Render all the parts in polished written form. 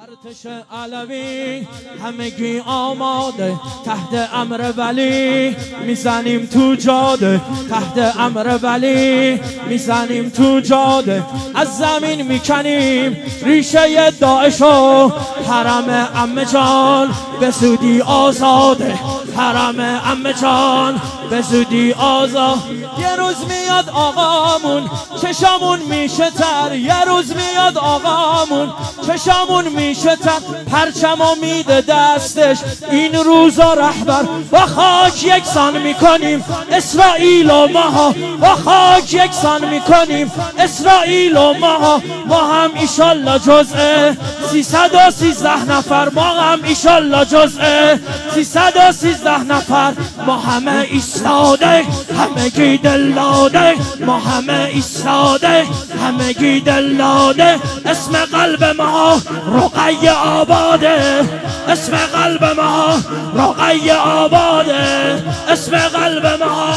ارتش علوی همگی آماده، تحت امر ولی میزنیم تو جاده، تحت امر ولی میزنیم تو جاده، از زمین میکنیم ریشه داعش و حرم عمه جان به زودی آزاده، حرم عمه جان به زودی آزاد. یه روز میاد آقامون چشامون میشه تر، یه روز میاد آقامون چشامون میشه تر، پرچمو میده دستش این روزا رهبر، با خاک یکسان میکنیم اسرائیل و ماها، با خاک یکسان میکنیم اسرائیل و ماها. ما هم ایشالله جزء 313 نفر، ما هم ایشالله جزء 313 نفر، ما همه ایستاده همگی دل داده، ما همه ایستاده همگی دل داده. اسم قلب ما رقیه آباده، اسم قلب ما رقیه آباده، اسم قلب ما،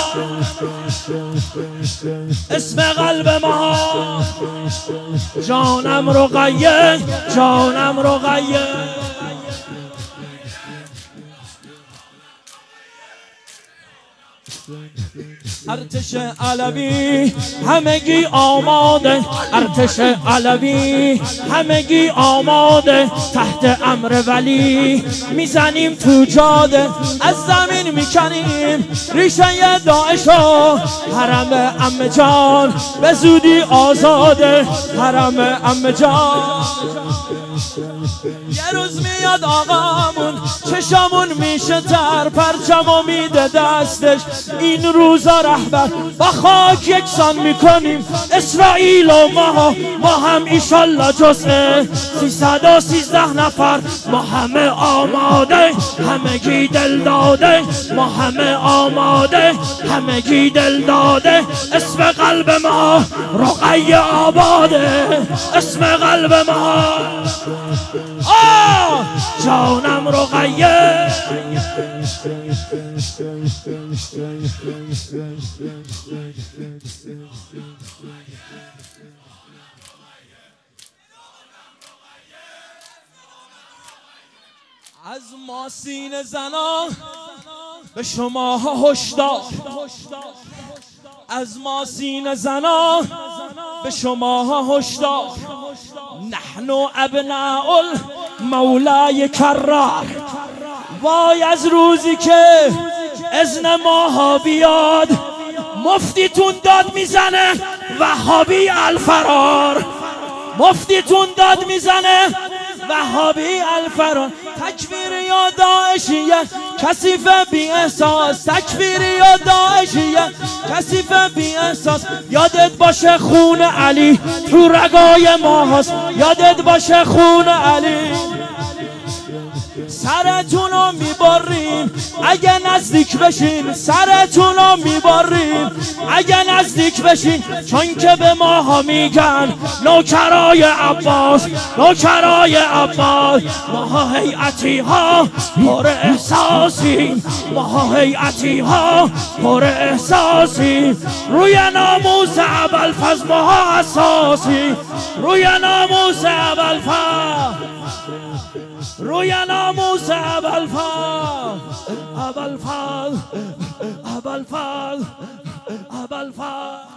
اسم قلب ما جانم رقیه، جانم رقیه. ارتش علوی همگی آماده، ارتش علوی همگی آماده، تحت امر ولی میزنیم تو جاده، از زمین میکنیم ریشه داعش و حرم عمه جان به زودی آزاده، حرم عمه جان. یه روز میاد آقامون چشامون میشه تر، پرچمو میده دستش این روزا رهبر، با خاک یکسان میکنیم اسرائیل و ماها. ما هم ایشالله جزء 313 نفر، ما همه آماده همگی دل داده، ما همه آماده همگی دل داده. اسم قلب ما رقیه آباده، اسم قلب ما جانم رقیه. از ما سینه زنان به شما هشدار، از ما سینه زنان به شما هشدار، نحن ابناء المولای کرار. وای از روزی که اذن ماها بیاد مفتیتون داد میزنه وهابی الفرار، مفتیتون داد میزنه وهابی الفرار. تکفیر یا داعشیه کثیف بی احساس، تکفیر یا داعشیه کثیف بی احساس. یادت باشه خون علی تو رگای ما هست، یادت باشه خون علی. سرتونو میبریم اگه نزدیک بشین، سرتونو میبریم اگه نزدیک بشین، چون که به ماها میگن نوکرای عباس، نوکرای عباس. ماها هیئتی ها پر احساسیم، ماها هیئتی ها پر احساسیم، روی ناموس ابوالفضل ماها اساسی، روی ناموس ابوالفضل، روی ناموس ابوالفضل، ابوالفضل، ابوالفضل، ابوالفضل.